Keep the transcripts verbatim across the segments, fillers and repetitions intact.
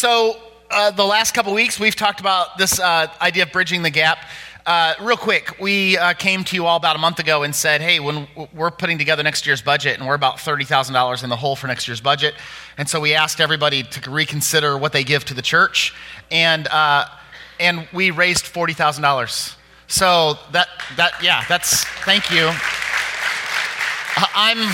so uh, the last couple weeks, we've talked about this uh, idea of bridging the gap. Uh, real quick, we uh, came to you all about a month ago and said, hey, when we're putting together next year's budget, and we're about thirty thousand dollars in the hole for next year's budget, and so we asked everybody to reconsider what they give to the church, and uh, and we raised forty thousand dollars. So that, that yeah, that's, thank you. Uh, I'm...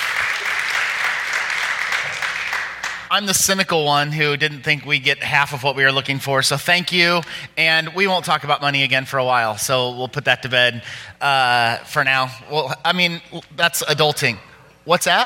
I'm the cynical one who didn't think we'd get half of what we were looking for, so thank you. And we won't talk about money again for a while, so we'll put that to bed uh, for now. Well, I mean, that's adulting. What's that?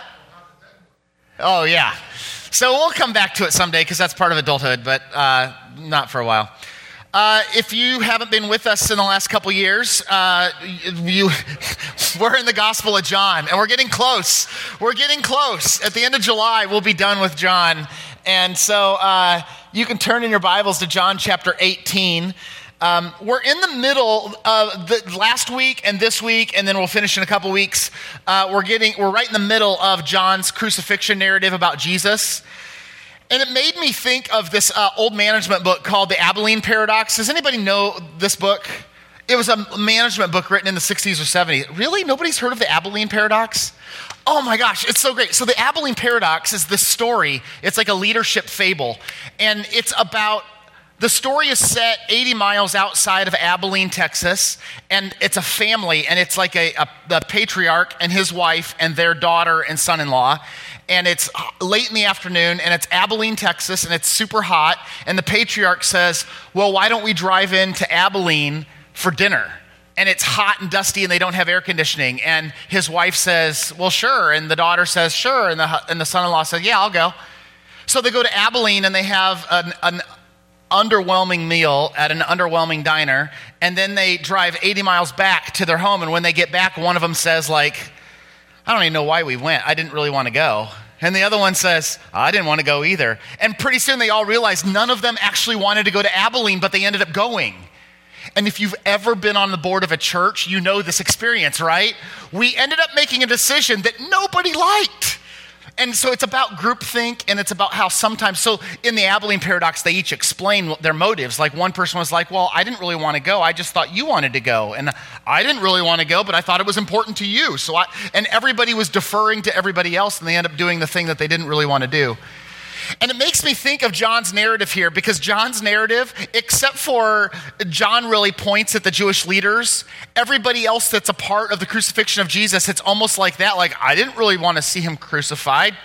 Oh, yeah. So we'll come back to it someday because that's part of adulthood, but uh, not for a while. Uh, if you haven't been with us in the last couple years, uh, you, we're in the Gospel of John, and we're getting close. We're getting close. At the end of July, we'll be done with John. And so uh, you can turn in your Bibles to John chapter eighteen. Um, we're in the middle of the last week and this week, and then we'll finish in a couple weeks. Uh, we're getting, we're right in the middle of John's crucifixion narrative about Jesus. And it made me think of this uh, old management book called The Abilene Paradox. Does anybody know this book? It was a management book written in the sixties or seventies. Really? Nobody's heard of The Abilene Paradox? Oh my gosh, it's so great. So The Abilene Paradox is this story. It's like a leadership fable. And it's about, the story is set eighty miles outside of Abilene, Texas. And it's a family, and it's like a, a the patriarch and his wife and their daughter and son-in-law. And it's late in the afternoon, and it's Abilene, Texas, and it's super hot. And the patriarch says, well, why don't we drive into Abilene for dinner? And it's hot and dusty, and they don't have air conditioning. And his wife says, well, sure. And the daughter says, sure. And the, and the son-in-law says, yeah, I'll go. So they go to Abilene, and they have an, an underwhelming meal at an underwhelming diner. And then they drive eighty miles back to their home. And when they get back, one of them says, like, I don't even know why we went. I didn't really want to go. And the other one says, I didn't want to go either. And pretty soon they all realize none of them actually wanted to go to Abilene, but they ended up going. And if you've ever been on the board of a church, you know this experience, right? We ended up making a decision that nobody liked. And so it's about groupthink, and it's about how sometimes, so in the Abilene Paradox, they each explain their motives. Like one person was like, well, I didn't really want to go. I just thought you wanted to go. And I didn't really want to go, but I thought it was important to you. So I, and everybody was deferring to everybody else, and they end up doing the thing that they didn't really want to do. And it makes me think of John's narrative here, because John's narrative, except for John really points at the Jewish leaders, everybody else that's a part of the crucifixion of Jesus, it's almost like that. Like, I didn't really want to see him crucified.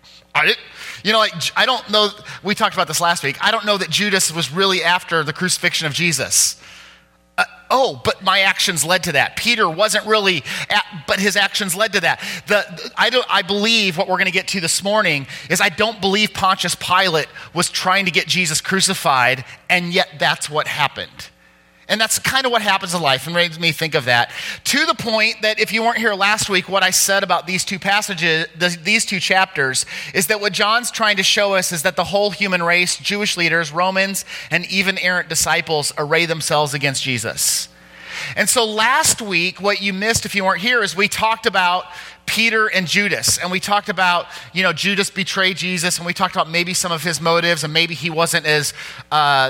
I didn't, you know, like, I don't know, we talked about this last week. I don't know that Judas was really after the crucifixion of Jesus. Uh, oh, but my actions led to that. Peter wasn't really, at, but his actions led to that. The, the I don't. I believe what we're going to get to this morning is I don't believe Pontius Pilate was trying to get Jesus crucified, and yet that's what happened. And that's kind of what happens in life, and makes me think of that. To the point that if you weren't here last week, what I said about these two passages, these two chapters, is that what John's trying to show us is that the whole human race, Jewish leaders, Romans, and even errant disciples array themselves against Jesus. And so last week, what you missed if you weren't here is we talked about Peter and Judas, and we talked about, you know, Judas betrayed Jesus, and we talked about maybe some of his motives, and maybe he wasn't as uh,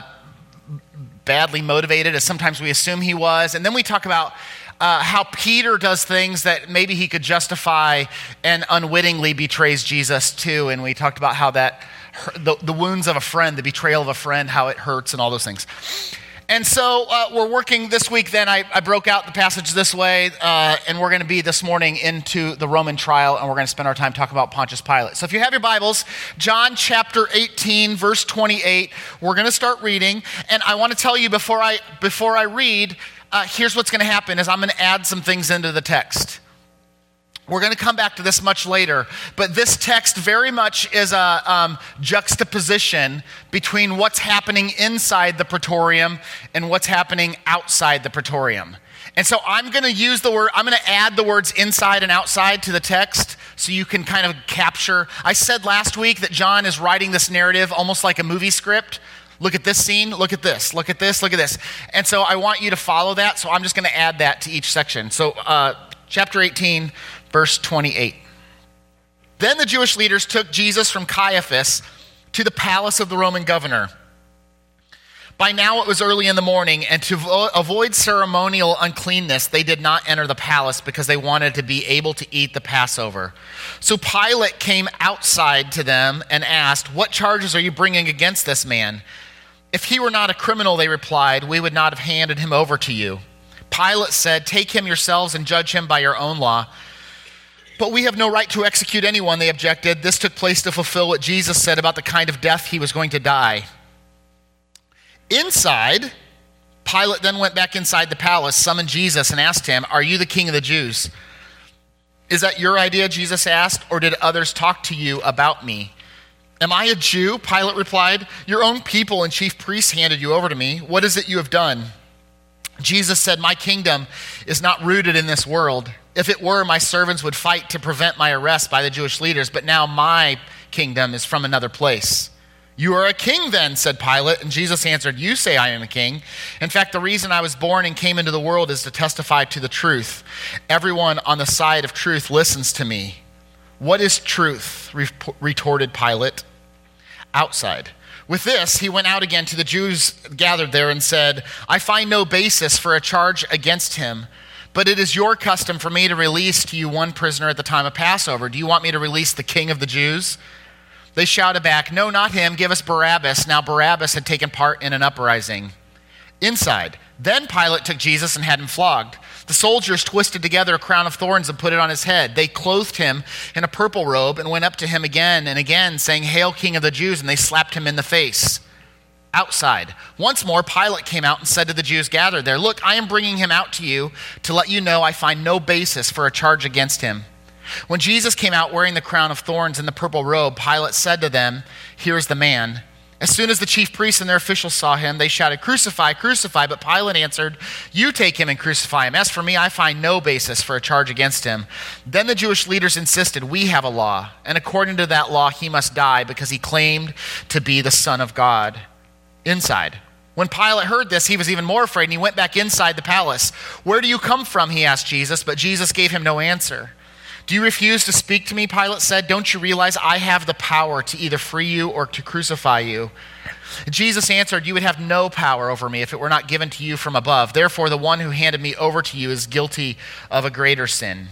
badly motivated as sometimes we assume he was. And then we talk about uh, how Peter does things that maybe he could justify and unwittingly betrays Jesus too. And we talked about how that, the, the wounds of a friend, the betrayal of a friend, how it hurts and all those things. And so uh, we're working this week then, I, I broke out the passage this way, uh, and we're going to be this morning into the Roman trial, and we're going to spend our time talking about Pontius Pilate. So if you have your Bibles, John chapter eighteen, verse twenty-eight, we're going to start reading. And I want to tell you before I before I read, uh, here's what's going to happen, is I'm going to add some things into the text. We're going to come back to this much later, but this text very much is a um, juxtaposition between what's happening inside the praetorium and what's happening outside the praetorium. And so I'm going to use the word, I'm going to add the words inside and outside to the text so you can kind of capture. I said last week that John is writing this narrative almost like a movie script. Look at this scene, look at this, look at this, look at this. And so I want you to follow that, so I'm just going to add that to each section. So uh, chapter eighteen, verse twenty-eight. Then the Jewish leaders took Jesus from Caiaphas to the palace of the Roman governor. By now it was early in the morning, and to vo- avoid ceremonial uncleanness, they did not enter the palace because they wanted to be able to eat the Passover. So Pilate came outside to them and asked, "What charges are you bringing against this man?" "If he were not a criminal," they replied, "we would not have handed him over to you." Pilate said, "Take him yourselves and judge him by your own law." "But we have no right to execute anyone," they objected. This took place to fulfill what Jesus said about the kind of death he was going to die. Inside, Pilate then went back inside the palace, summoned Jesus, and asked him, "Are you the king of the Jews?" "Is that your idea?" Jesus asked, "or did others talk to you about me?" "Am I a Jew?" Pilate replied. "Your own people and chief priests handed you over to me. What is it you have done?" Jesus said, "My kingdom is not rooted in this world. If it were, my servants would fight to prevent my arrest by the Jewish leaders, but now my kingdom is from another place." "You are a king then," said Pilate, and Jesus answered, "You say I am a king. In fact, the reason I was born and came into the world is to testify to the truth. Everyone on the side of truth listens to me." "What is truth?" retorted Pilate. "Outside." With this, he went out again to the Jews gathered there and said, "I find no basis for a charge against him, but it is your custom for me to release to you one prisoner at the time of Passover. Do you want me to release the king of the Jews?" They shouted back, "No, not him. Give us Barabbas." Now Barabbas had taken part in an uprising. Inside, then Pilate took Jesus and had him flogged. The soldiers twisted together a crown of thorns and put it on his head. They clothed him in a purple robe and went up to him again and again, saying, "Hail, King of the Jews," and they slapped him in the face. Outside, once more Pilate came out and said to the Jews gathered there, "Look, I am bringing him out to you to let you know I find no basis for a charge against him." When Jesus came out wearing the crown of thorns and the purple robe, Pilate said to them, "Here is the man." As soon as the chief priests and their officials saw him, they shouted, "Crucify, crucify!" But Pilate answered, "You take him and crucify him. As for me, I find no basis for a charge against him." Then the Jewish leaders insisted, "We have a law, and according to that law, he must die because he claimed to be the Son of God." Inside, when Pilate heard this, he was even more afraid, and he went back inside the palace. "Where do you come from?" he asked Jesus, but Jesus gave him no answer. "Do you refuse to speak to me?" Pilate said. "Don't you realize I have the power to either free you or to crucify you?" Jesus answered, "You would have no power over me if it were not given to you from above. Therefore, the one who handed me over to you is guilty of a greater sin."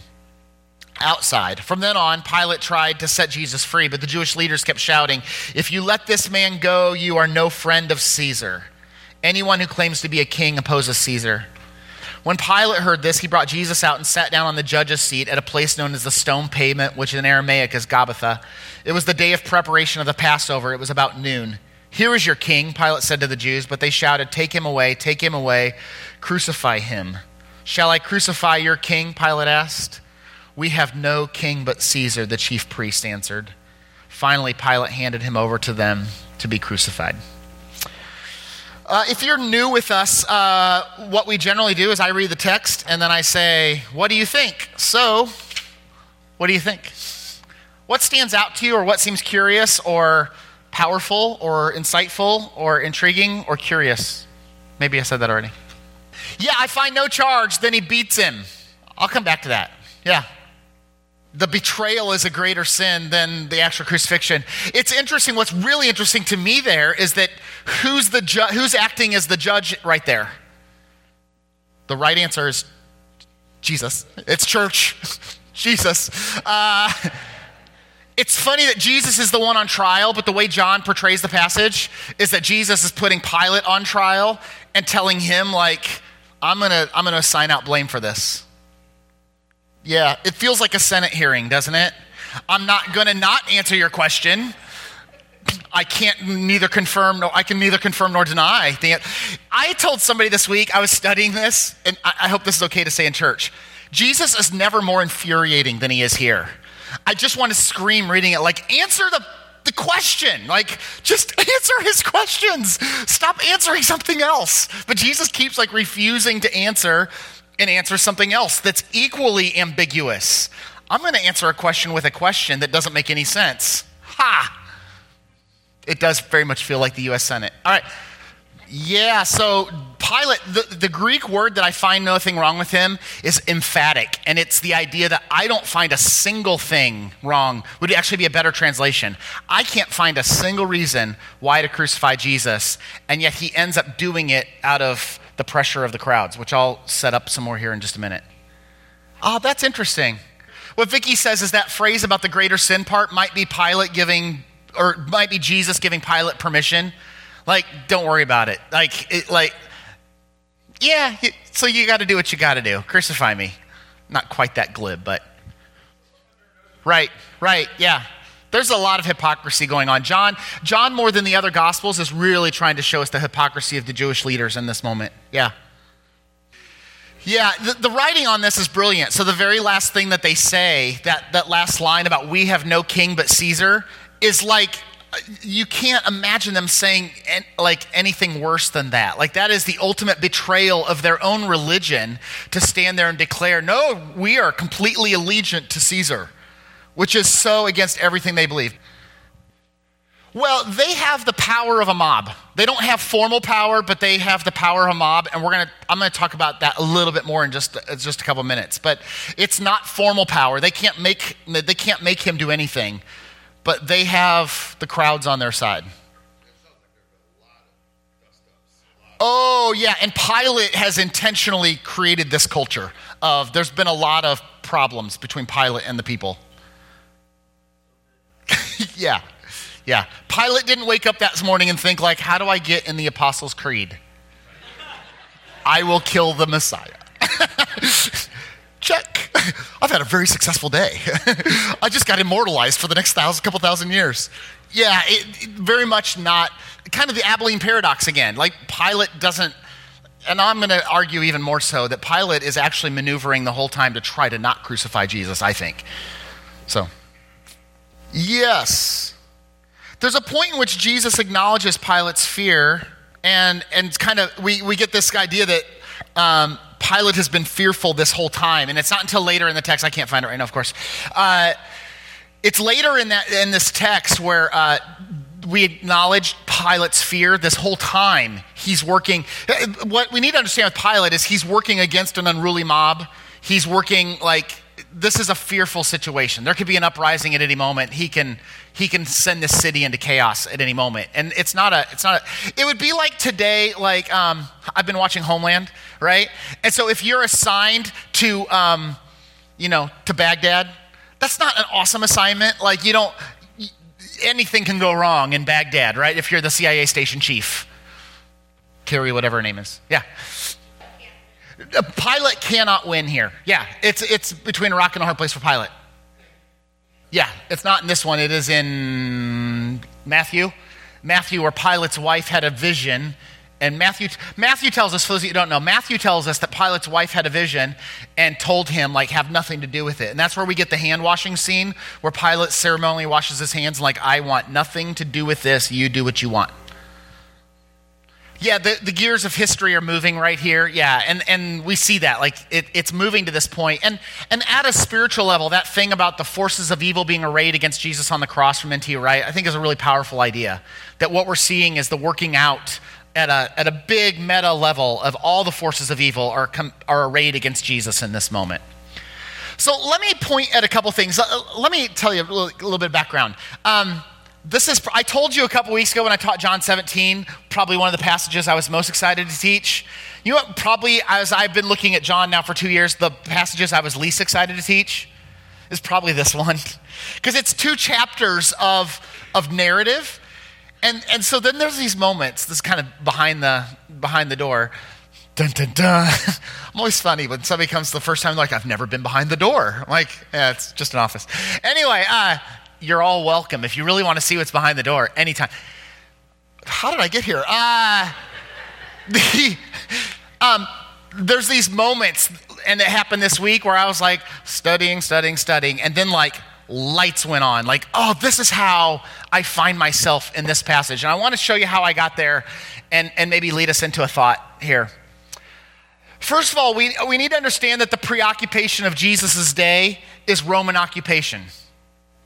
Outside, from then on, Pilate tried to set Jesus free, but the Jewish leaders kept shouting, "If you let this man go, you are no friend of Caesar. Anyone who claims to be a king opposes Caesar." When Pilate heard this, he brought Jesus out and sat down on the judge's seat at a place known as the Stone Pavement, which in Aramaic is Gabbatha. It was the day of preparation of the Passover. It was about noon. "Here is your king," Pilate said to the Jews, but they shouted, "Take him away, take him away, crucify him." "Shall I crucify your king?" Pilate asked. "We have no king but Caesar," the chief priest answered. Finally, Pilate handed him over to them to be crucified. Uh, if you're new with us, uh, what we generally do is I read the text and then I say, "What do you think?" So, what do you think? What stands out to you, or what seems curious or powerful or insightful or intriguing or curious? Maybe I said that already. Yeah, I find no charge. Then he beats him. I'll come back to that. Yeah. The betrayal is a greater sin than the actual crucifixion. It's interesting. What's really interesting to me there is that who's the ju- who's acting as the judge right there? The right answer is Jesus. It's church. Jesus. Uh, it's funny that Jesus is the one on trial, but the way John portrays the passage is that Jesus is putting Pilate on trial and telling him, like, I'm gonna, I'm gonna assign out blame for this. Yeah, it feels like a Senate hearing, doesn't it? I'm not going to not answer your question. I can't neither confirm, no, I can neither confirm nor deny. I told somebody this week, I was studying this, and I hope this is okay to say in church. Jesus is never more infuriating than he is here. I just want to scream reading it, like, answer the, the question. Like, just answer his questions. Stop answering something else. But Jesus keeps, like, refusing to answer and answer something else that's equally ambiguous. I'm going to answer a question with a question that doesn't make any sense. Ha! It does very much feel like the U S Senate. All right. Yeah, so Pilate, the, the Greek word that I find nothing wrong with him is emphatic. And it's the idea that I don't find a single thing wrong, would actually be a better translation. I can't find a single reason why to crucify Jesus, and yet he ends up doing it out of the pressure of the crowds, which I'll set up some more here in just a minute. Oh, that's interesting. What Vicky says is that phrase about the greater sin part might be Pilate giving, or might be Jesus giving Pilate permission. Like, don't worry about it. Like, it, like, yeah, so you got to do what you got to do. Crucify me. Not quite that glib, but right, right, yeah. There's a lot of hypocrisy going on. John, John, more than the other Gospels, is really trying to show us the hypocrisy of the Jewish leaders in this moment. Yeah. Yeah, the, the writing on this is brilliant. So the very last thing that they say, that, that last line about we have no king but Caesar, is like, you can't imagine them saying en- like anything worse than that. Like that is the ultimate betrayal of their own religion, to stand there and declare, no, we are completely allegiant to Caesar, which is so against everything they believe. Well, they have the power of a mob. They don't have formal power, but they have the power of a mob, and we're gonna. I'm gonna talk about that a little bit more in just just a couple minutes. But it's not formal power. They can't make they can't make him do anything, but they have the crowds on their side. Oh yeah, and Pilate has intentionally created this culture of. There's been a lot of problems between Pilate and the people. yeah. Yeah, Pilate didn't wake up that morning and think like, how do I get in the Apostles' Creed? I will kill the Messiah. Check. I've had a very successful day. I just got immortalized for the next thousand, couple thousand years. Yeah, it, it, very much not, kind of the Abilene paradox again. Like Pilate doesn't, and I'm going to argue even more so, that Pilate is actually maneuvering the whole time to try to not crucify Jesus, I think. So, yes. There's a point in which Jesus acknowledges Pilate's fear, and and kind of we, we get this idea that um, Pilate has been fearful this whole time, and it's not until later in the text. I can't find it right now, of course. Uh, it's later in that in this text where uh, we acknowledge Pilate's fear this whole time. He's working. What we need to understand with Pilate is he's working against an unruly mob. He's working like. This is a fearful situation. There could be an uprising at any moment. He can he can send this city into chaos at any moment. And it's not a it's not a it would be like today, like um, I've been watching Homeland, right? And so if you're assigned to um, you know, to Baghdad, that's not an awesome assignment. Like you don't anything can go wrong in Baghdad, right? If you're the C I A station chief. Carrie, whatever her name is. Yeah. Pilate cannot win here. Yeah, it's it's between a rock and a hard place for Pilate. Yeah, it's not in this one. It is in Matthew. Matthew, where Pilate's wife had a vision. And Matthew Matthew tells us, for those of you who don't know, Matthew tells us that Pilate's wife had a vision and told him, like, have nothing to do with it. And that's where we get the hand-washing scene, where Pilate ceremonially washes his hands and like, I want nothing to do with this. You do what you want. Yeah, the, the gears of history are moving right here. Yeah, and, and we see that. Like, it, it's moving to this point. And, and at a spiritual level, that thing about the forces of evil being arrayed against Jesus on the cross from N T Wright, I think is a really powerful idea. That what we're seeing is the working out at a, at a big meta level of all the forces of evil are, com- are arrayed against Jesus in this moment. So let me point at a couple things. Let me tell you a little, a little bit of background. Um, This is, I told you a couple weeks ago when I taught John seventeen, probably one of the passages I was most excited to teach. You know what, probably as I've been looking at John now for two years, the passages I was least excited to teach is probably this one. Because it's two chapters of, of narrative. And, and so then there's these moments, this is kind of behind the, behind the door. Dun, dun, dun. I'm always funny when somebody comes the first time, like, I've never been behind the door. I'm like, yeah, it's just an office. Anyway, uh, you're all welcome. If you really want to see what's behind the door, anytime. How did I get here? Uh, the, um, there's these moments, and it happened this week, where I was like studying, studying, studying, and then like lights went on. Like, oh, this is how I find myself in this passage. And I want to show you how I got there and, and maybe lead us into a thought here. First of all, we, we need to understand that the preoccupation of Jesus' day is Roman occupation.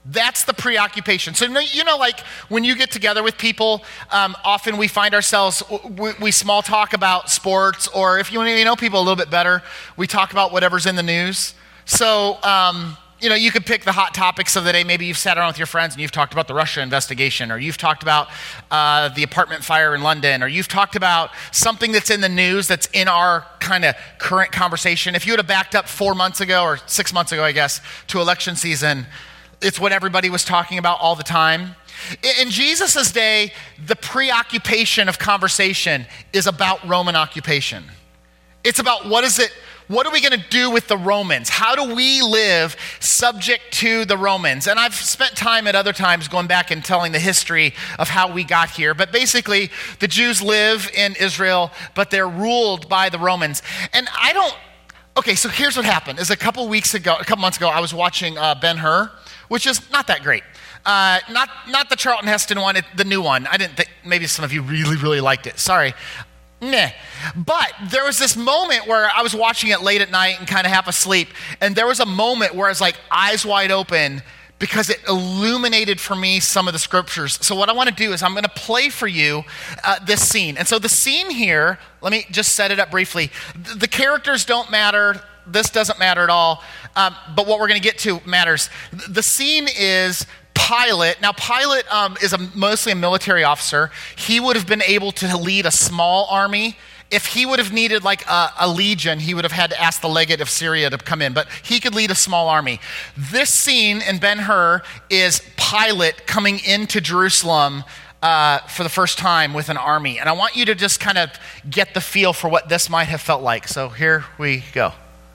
That's the preoccupation. So, you know, like when you get together with people, um, often we find ourselves, we, we small talk about sports, or if you want to know people a little bit better, we talk about whatever's in the news. So, um, you know, you could pick the hot topics of the day. Maybe you've sat around with your friends and you've talked about the Russia investigation, or you've talked about uh, the apartment fire in London, or you've talked about something that's in the news that's in our kind of current conversation. If you would have backed up four months ago or six months ago, I guess, to election season, it's what everybody was talking about all the time. In Jesus' day, the preoccupation of conversation is about Roman occupation. It's about what is it, what are we going to do with the Romans? How do we live subject to the Romans? And I've spent time at other times going back and telling the history of how we got here. But basically, the Jews live in Israel, but they're ruled by the Romans. And I don't, okay, so here's what happened. Is a couple weeks ago, a couple months ago, I was watching uh, Ben-Hur, which is not that great. Uh, not not the Charlton Heston one, it, the new one. I didn't think, maybe some of you really, really liked it. Sorry. Meh. But there was this moment where I was watching it late at night and kind of half asleep, and there was a moment where I was like eyes wide open because it illuminated for me some of the scriptures. So what I want to do is I'm going to play for you uh, this scene. And so the scene here, let me just set it up briefly. The, the characters don't matter. This doesn't matter at all. Um, but what we're going to get to matters. The scene is Pilate. Now, Pilate um, is a, mostly a military officer. He would have been able to lead a small army. If he would have needed like a, a legion, he would have had to ask the legate of Syria to come in. But he could lead a small army. This scene in Ben-Hur is Pilate coming into Jerusalem uh, for the first time with an army. And I want you to just kind of get the feel for what this might have felt like. So here we go.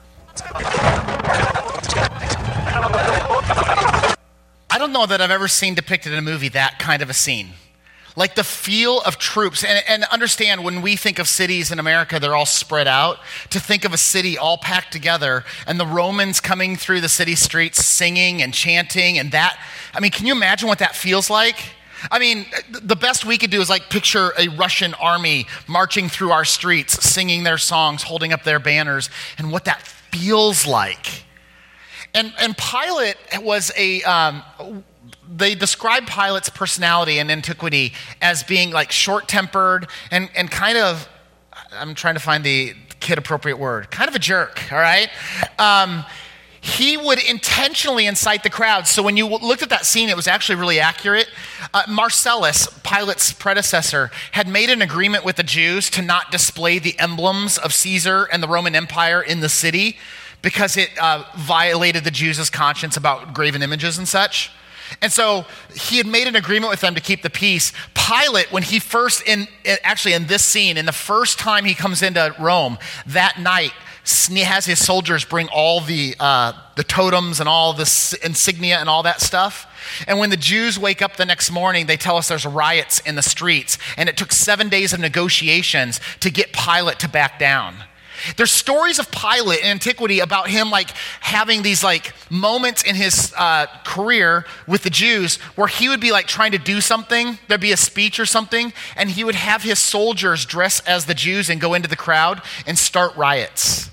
I don't know that I've ever seen depicted in a movie that kind of a scene. Like the feel of troops. And, and understand, when we think of cities in America, they're all spread out. To think of a city all packed together and the Romans coming through the city streets singing and chanting and that. I mean, can you imagine what that feels like? I mean, the best we could do is like picture a Russian army marching through our streets, singing their songs, holding up their banners, and what that feels like. And and Pilate was a, um, they describe Pilate's personality in antiquity as being like short-tempered and, and kind of, I'm trying to find the kid-appropriate word, kind of a jerk, all right? Um, he would intentionally incite the crowd. So when you looked at that scene, it was actually really accurate. Uh, Marcellus, Pilate's predecessor, had made an agreement with the Jews to not display the emblems of Caesar and the Roman Empire in the city, because it uh, violated the Jews' conscience about graven images and such. And so he had made an agreement with them to keep the peace. Pilate, when he first, in actually in this scene, in the first time he comes into Rome, that night, he has his soldiers bring all the uh, the totems and all the insignia and all that stuff. And when the Jews wake up the next morning, they tell us there's riots in the streets. And it took seven days of negotiations to get Pilate to back down. There's stories of Pilate in antiquity about him like having these like moments in his uh, career with the Jews where he would be like trying to do something, there'd be a speech or something, and he would have his soldiers dress as the Jews and go into the crowd and start riots.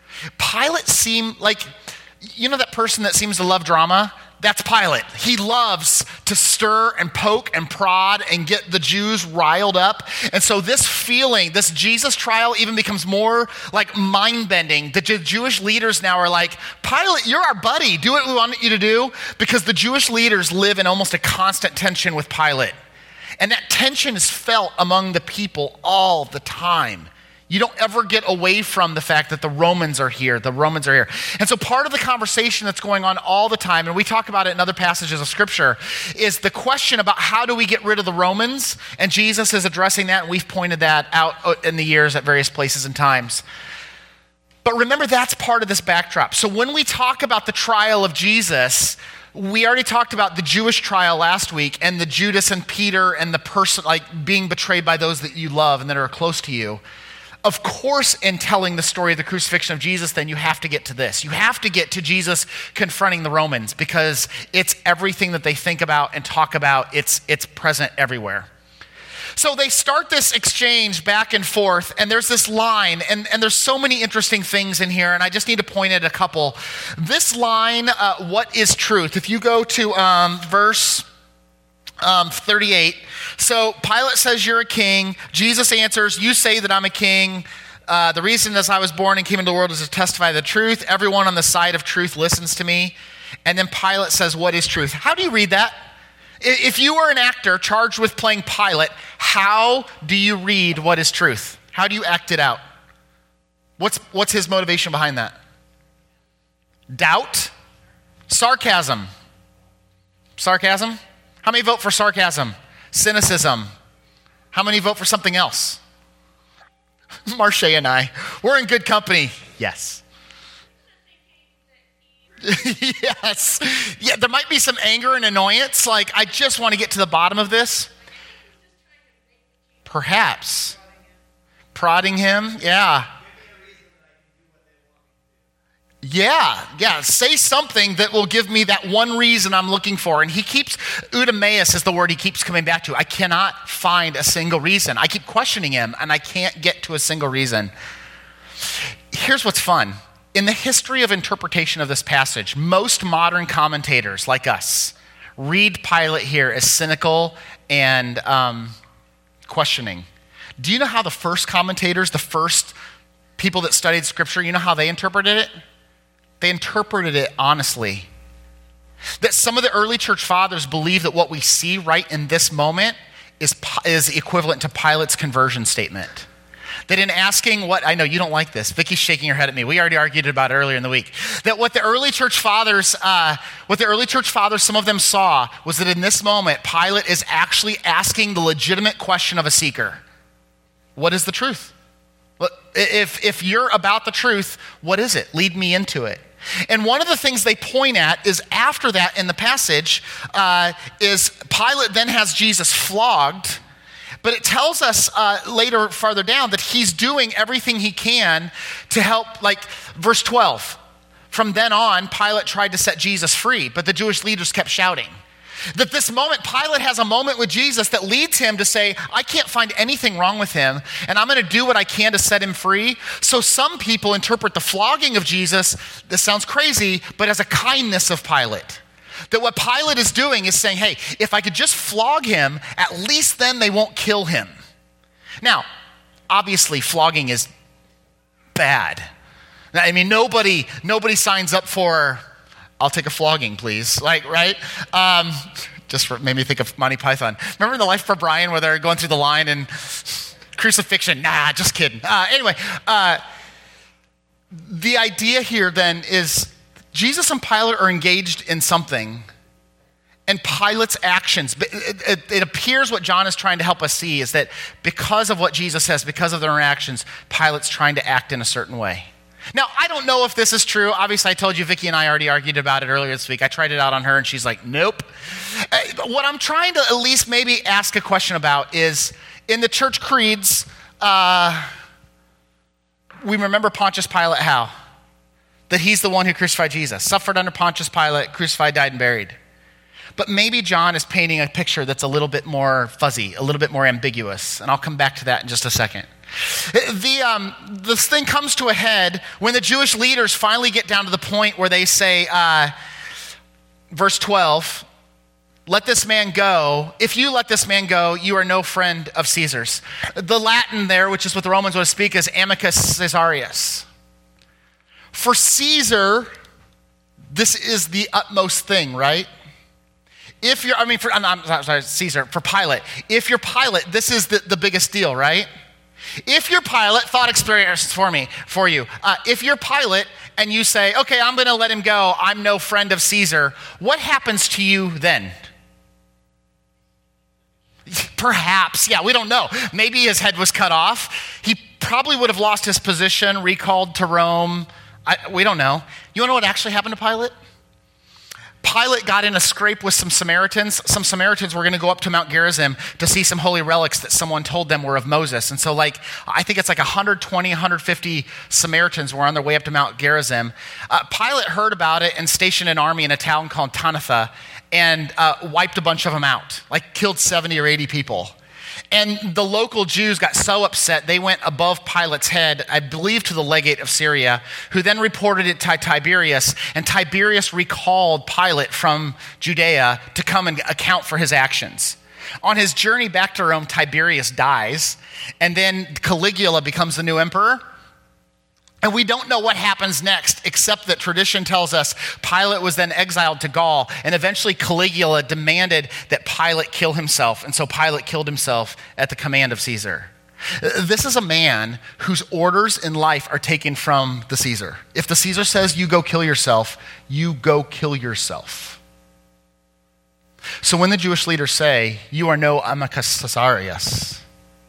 Pilate seemed like, you know that person that seems to love drama? That's Pilate. He loves to stir and poke and prod and get the Jews riled up. And so this feeling, this Jesus trial even becomes more like mind-bending. The Jewish leaders now are like, Pilate, you're our buddy. Do what we want you to do. Because the Jewish leaders live in almost a constant tension with Pilate. And that tension is felt among the people all the time. You don't ever get away from the fact that the Romans are here. The Romans are here. And so part of the conversation that's going on all the time, and we talk about it in other passages of Scripture, is the question about how do we get rid of the Romans? And Jesus is addressing that, and we've pointed that out in the years at various places and times. But remember, that's part of this backdrop. So when we talk about the trial of Jesus, we already talked about the Jewish trial last week and the Judas and Peter and the person like being betrayed by those that you love and that are close to you. Of course, in telling the story of the crucifixion of Jesus, then you have to get to this. You have to get to Jesus confronting the Romans because it's everything that they think about and talk about. It's, it's present everywhere. So they start this exchange back and forth, and there's this line, and, and there's so many interesting things in here, and I just need to point at a couple. This line, uh, what is truth? If you go to um, verse um, thirty-eight, so Pilate says you're a king. Jesus answers, you say that I'm a king. Uh, the reason is I was born and came into the world is to testify the truth. Everyone on the side of truth listens to me. And then Pilate says, what is truth? How do you read that? If you were an actor charged with playing Pilate, how do you read what is truth? How do you act it out? What's, what's his motivation behind that? Doubt? Sarcasm? Sarcasm? How many vote for sarcasm? Cynicism? How many vote for something else? Marche and I, we're in good company. Yes. Yes. Yeah, there might be some anger and annoyance. Like, I just want to get to the bottom of this. Perhaps. Prodding him. Yeah. Yeah, yeah. Say something that will give me that one reason I'm looking for. And he keeps, eudaimos is the word he keeps coming back to. I cannot find a single reason. I keep questioning him, and I can't get to a single reason. Here's what's fun. In the history of interpretation of this passage, most modern commentators like us read Pilate here as cynical and um, questioning. Do you know how the first commentators, the first people that studied Scripture, you know how they interpreted it? They interpreted it honestly. That some of the early church fathers believe that what we see right in this moment is, is equivalent to Pilate's conversion statement. That in asking what, I know you don't like this, Vicky's shaking her head at me. We already argued about it earlier in the week. That what the early church fathers, uh, what the early church fathers, some of them saw, was that in this moment, Pilate is actually asking the legitimate question of a seeker. What is the truth? If, if you're about the truth, what is it? Lead me into it. And one of the things they point at is after that in the passage uh, is Pilate then has Jesus flogged, but it tells us uh, later, farther down, that he's doing everything he can to help, like verse twelve. From then on, Pilate tried to set Jesus free, but the Jewish leaders kept shouting. That this moment, Pilate has a moment with Jesus that leads him to say, I can't find anything wrong with him, and I'm going to do what I can to set him free. So some people interpret the flogging of Jesus, this sounds crazy, but as a kindness of Pilate. That what Pilate is doing is saying, hey, if I could just flog him, at least then they won't kill him. Now, obviously, flogging is bad. I mean, nobody, nobody signs up for, I'll take a flogging, please. Like, right? Um, just for, made me think of Monty Python. Remember in The Life of Brian where they're going through the line and crucifixion? Nah, just kidding. Uh, anyway, uh, the idea here then is Jesus and Pilate are engaged in something, and Pilate's actions, it, it, it appears what John is trying to help us see is that because of what Jesus says, because of their interactions, Pilate's trying to act in a certain way. Now, I don't know if this is true. Obviously, I told you Vicky and I already argued about it earlier this week. I tried it out on her, and she's like, nope. Uh, what I'm trying to at least maybe ask a question about is, in the church creeds, uh, we remember Pontius Pilate how? That he's the one who crucified Jesus, suffered under Pontius Pilate, crucified, died, and buried. But maybe John is painting a picture that's a little bit more fuzzy, a little bit more ambiguous, and I'll come back to that in just a second. The, um, this thing comes to a head when the Jewish leaders finally get down to the point where they say, uh, verse twelve, let this man go. If you let this man go, you are no friend of Caesar's. The Latin there, which is what the Romans would speak, is amicus Caesarius. For Caesar, this is the utmost thing, right? If you're, I mean, for, I'm, I'm sorry, Caesar, for Pilate. If you're Pilate, this is the, the biggest deal, right? If you're Pilate, thought experience for me, for you. Uh, if you're Pilate and you say, okay, I'm going to let him go, I'm no friend of Caesar, what happens to you then? Perhaps, yeah, we don't know. Maybe his head was cut off. He probably would have lost his position, recalled to Rome. I, we don't know. You want to know what actually happened to Pilate? Pilate got in a scrape with some Samaritans. Some Samaritans were going to go up to Mount Gerizim to see some holy relics that someone told them were of Moses. And so like, I think it's like one hundred twenty, one hundred fifty Samaritans were on their way up to Mount Gerizim. Uh, Pilate heard about it and stationed an army in a town called Tanatha and uh, wiped a bunch of them out, like killed seventy or eighty people. And the local Jews got so upset, they went above Pilate's head, I believe to the legate of Syria, who then reported it to Tiberius, and Tiberius recalled Pilate from Judea to come and account for his actions. On his journey back to Rome, Tiberius dies, and then Caligula becomes the new emperor. And we don't know what happens next, except that tradition tells us Pilate was then exiled to Gaul, and eventually Caligula demanded that Pilate kill himself, and so Pilate killed himself at the command of Caesar. This is a man whose orders in life are taken from the Caesar. If the Caesar says you go kill yourself, you go kill yourself. So when the Jewish leaders say, you are no amicus Caesarius,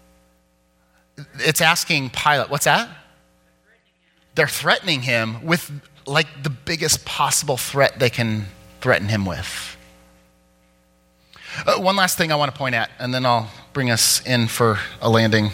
it's asking Pilate, what's that? They're threatening him with like the biggest possible threat they can threaten him with. Uh, one last thing I want to point at, and then I'll bring us in for a landing.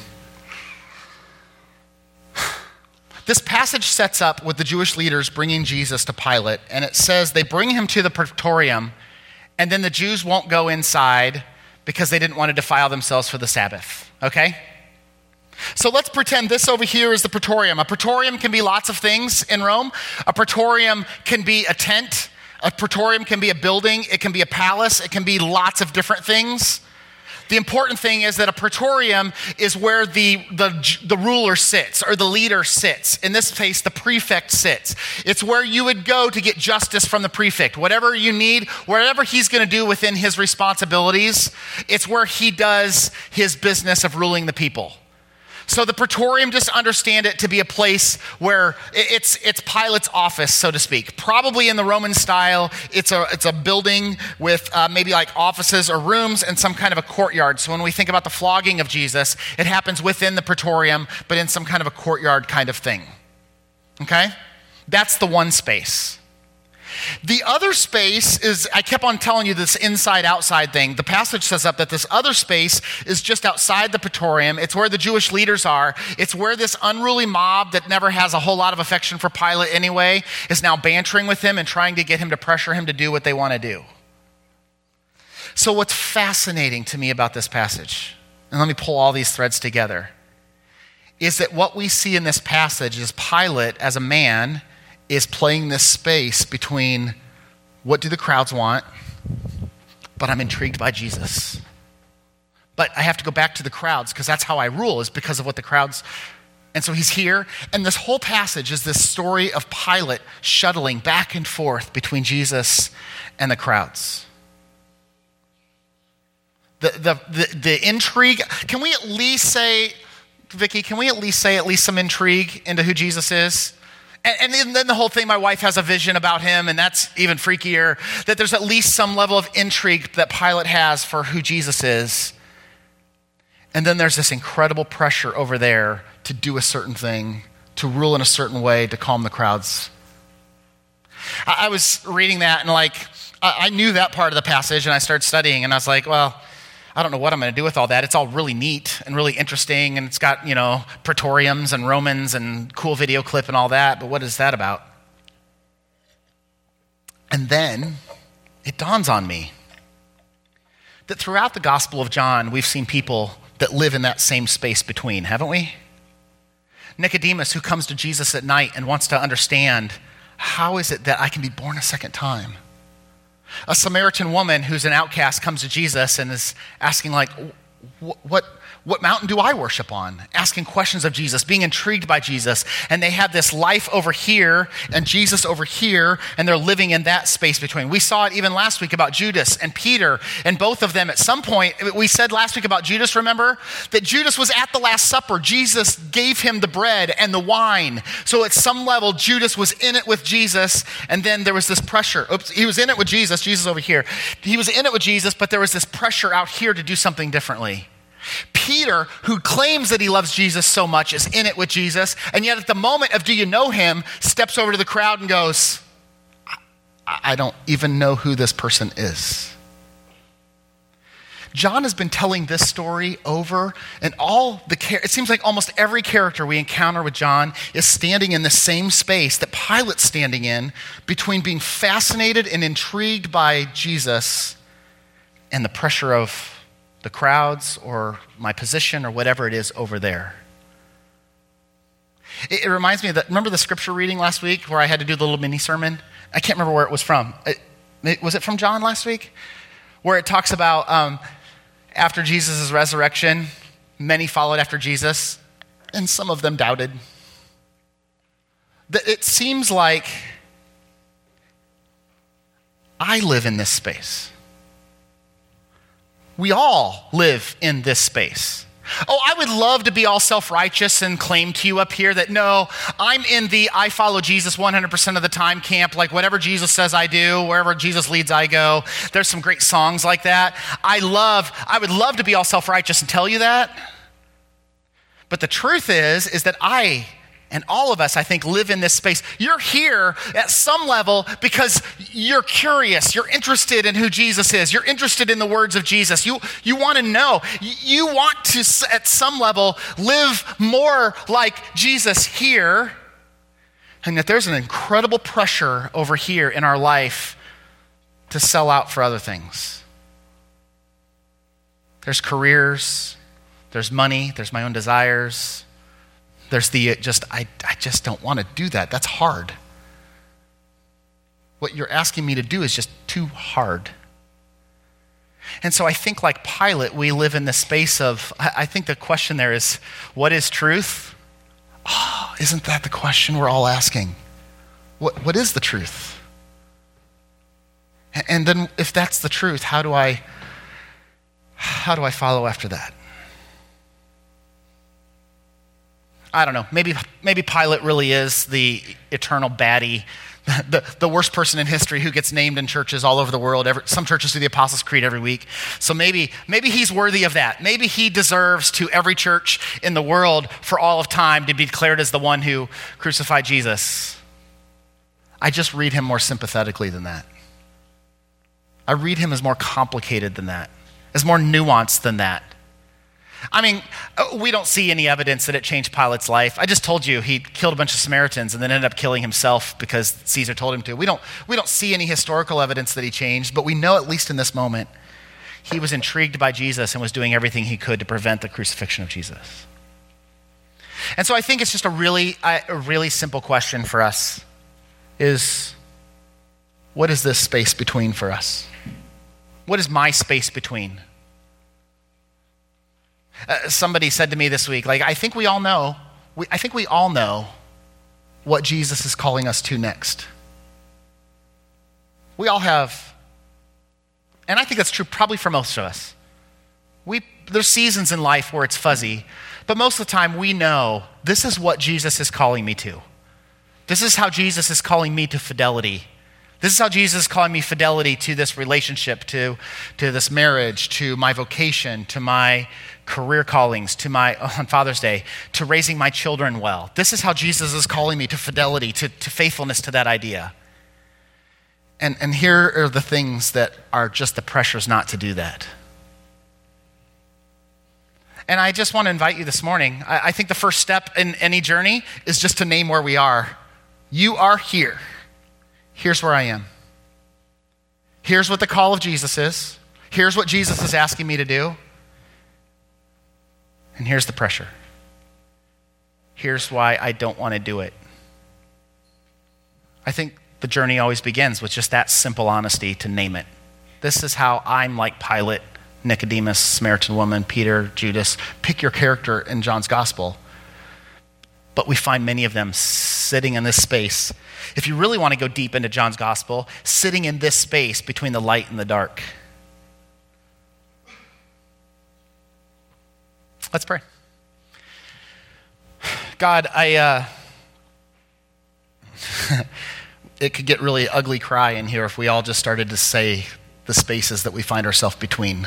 This passage sets up with the Jewish leaders bringing Jesus to Pilate, and it says they bring him to the praetorium, and then the Jews won't go inside because they didn't want to defile themselves for the Sabbath, okay? So let's pretend this over here is the praetorium. A praetorium can be lots of things in Rome. A praetorium can be a tent. A praetorium can be a building. It can be a palace. It can be lots of different things. The important thing is that a praetorium is where the, the, the ruler sits or the leader sits. In this case, the prefect sits. It's where you would go to get justice from the prefect. Whatever you need, whatever he's going to do within his responsibilities, it's where he does his business of ruling the people. So the praetorium, just understand it to be a place where it's it's Pilate's office, so to speak. Probably in the Roman style, it's a it's a building with uh, maybe like offices or rooms and some kind of a courtyard. So when we think about the flogging of Jesus, it happens within the praetorium, but in some kind of a courtyard kind of thing. Okay? That's the one space. The other space is, I kept on telling you this inside-outside thing. The passage says up that this other space is just outside the praetorium. It's where the Jewish leaders are. It's where this unruly mob that never has a whole lot of affection for Pilate anyway is now bantering with him and trying to get him to pressure him to do what they want to do. So what's fascinating to me about this passage, and let me pull all these threads together, is that what we see in this passage is Pilate as a man is playing this space between what do the crowds want, but I'm intrigued by Jesus. But I have to go back to the crowds because that's how I rule, is because of what the crowds... And so he's here, and this whole passage is this story of Pilate shuttling back and forth between Jesus and the crowds. The, the, the, the intrigue, can we at least say, Vicky, can we at least say at least some intrigue into who Jesus is? And, and then the whole thing, my wife has a vision about him, and that's even freakier, that there's at least some level of intrigue that Pilate has for who Jesus is. And then there's this incredible pressure over there to do a certain thing, to rule in a certain way, to calm the crowds. I, I was reading that, and like, I, I knew that part of the passage, and I started studying, and I was like, well, I don't know what I'm going to do with all that. It's all really neat and really interesting, and it's got, you know, praetoriums and Romans and cool video clip and all that, but what is that about? And then it dawns on me that throughout the Gospel of John, we've seen people that live in that same space between, haven't we? Nicodemus, who comes to Jesus at night and wants to understand, how is it that I can be born a second time? A Samaritan woman who's an outcast comes to Jesus and is asking like, what, what, what mountain do I worship on? Asking questions of Jesus, being intrigued by Jesus. And they have this life over here and Jesus over here, and they're living in that space between. We saw it even last week about Judas and Peter, and both of them at some point, we said last week about Judas, remember? That Judas was at the Last Supper. Jesus gave him the bread and the wine. So at some level, Judas was in it with Jesus, and then there was this pressure. Oops, he was in it with Jesus, Jesus over here. He was in it with Jesus, but there was this pressure out here to do something differently. Peter, who claims that he loves Jesus so much, is in it with Jesus, and yet at the moment of do you know him, steps over to the crowd and goes, I, I don't even know who this person is. John has been telling this story over, and all the char- it seems like almost every character we encounter with John is standing in the same space that Pilate's standing in, between being fascinated and intrigued by Jesus and the pressure of the crowds or my position or whatever it is over there. It, it reminds me of that. Remember the scripture reading last week where I had to do the little mini sermon? I can't remember where it was from. It, it, was it from John last week? Where it talks about um, after Jesus' resurrection, many followed after Jesus, and some of them doubted. It seems like I live in this space. We all live in this space. Oh, I would love to be all self-righteous and claim to you up here that no, I'm in the I follow Jesus one hundred percent of the time camp, like whatever Jesus says I do, wherever Jesus leads I go. There's some great songs like that. I love, I would love to be all self-righteous and tell you that. But the truth is, is that I and all of us, I think, live in this space. You're here at some level because you're curious. You're interested in who Jesus is. You're interested in the words of Jesus. You, you want to know. You want to, at some level, live more like Jesus here. And that there's an incredible pressure over here in our life to sell out for other things. There's careers. There's money. There's my own desires. There's the just, I, I just don't want to do that. That's hard. What you're asking me to do is just too hard. And so I think like Pilate, we live in the space of, I, I think the question there is, what is truth? Oh, isn't that the question we're all asking? What What is the truth? And then if that's the truth, how do I, how do I follow after that? I don't know, maybe maybe Pilate really is the eternal baddie, the, the worst person in history who gets named in churches all over the world. Every, some churches do the Apostles' Creed every week. So maybe, maybe he's worthy of that. Maybe he deserves to every church in the world for all of time to be declared as the one who crucified Jesus. I just read him more sympathetically than that. I read him as more complicated than that, as more nuanced than that. I mean, we don't see any evidence that it changed Pilate's life. I just told you he killed a bunch of Samaritans and then ended up killing himself because Caesar told him to. We don't, we don't see any historical evidence that he changed, but we know at least in this moment, he was intrigued by Jesus and was doing everything he could to prevent the crucifixion of Jesus. And so I think it's just a really, a really simple question for us is, what is this space between for us? What is my space between? Uh, somebody said to me this week, like, I think we all know, we, I think we all know what Jesus is calling us to next. We all have, and I think that's true probably for most of us. We, there's seasons in life where it's fuzzy, but most of the time we know this is what Jesus is calling me to. This is how Jesus is calling me to fidelity. This is how Jesus is calling me fidelity to this relationship, to, to this marriage, to my vocation, to my career callings, to my, on Father's Day, to raising my children well. This is how Jesus is calling me to fidelity, to, to faithfulness to that idea. And, and here are the things that are just the pressures not to do that. And I just want to invite you this morning. I, I think the first step in any journey is just to name where we are. You are here. Here's where I am. Here's what the call of Jesus is. Here's what Jesus is asking me to do. And here's the pressure. Here's why I don't want to do it. I think the journey always begins with just that simple honesty to name it. This is how I'm like Pilate, Nicodemus, Samaritan woman, Peter, Judas. Pick your character in John's gospel. But we find many of them sitting in this space. If you really want to go deep into John's gospel, sitting in this space between the light and the dark. Let's pray. God, I, uh, it could get really ugly cry in here if we all just started to say the spaces that we find ourselves between.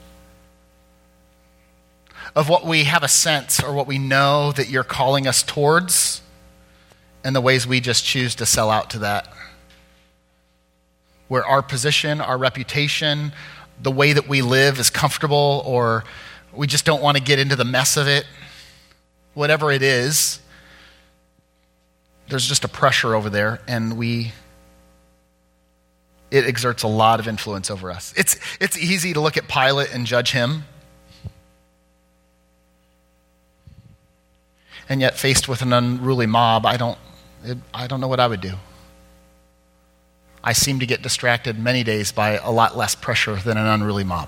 Of what we have a sense or what we know that you're calling us towards and the ways we just choose to sell out to that. Where our position, our reputation, the way that we live is comfortable, or we just don't want to get into the mess of it. Whatever it is, there's just a pressure over there, and we, it exerts a lot of influence over us. It's, it's easy to look at Pilate and judge him And yet faced with an unruly mob, I don't, it, I don't know what I would do. I seem to get distracted many days by a lot less pressure than an unruly mob.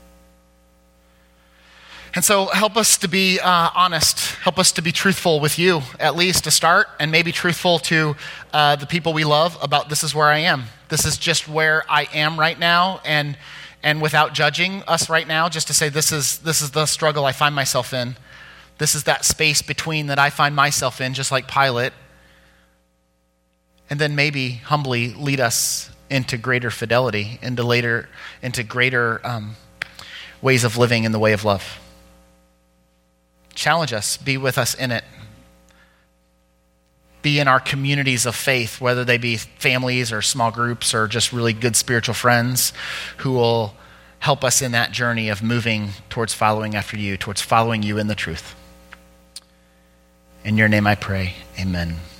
And so help us to be uh, honest. Help us to be truthful with you, at least to start, and maybe truthful to uh, the people we love about this is where I am. This is just where I am right now, and and without judging us right now, just to say this is this is the struggle I find myself in. This is that space between that I find myself in, just like Pilate. And then maybe humbly lead us into greater fidelity, into later, into greater um, ways of living in the way of love. Challenge us, be with us in it. Be in our communities of faith, whether they be families or small groups or just really good spiritual friends who will help us in that journey of moving towards following after you, towards following you in the truth. In your name I pray, amen.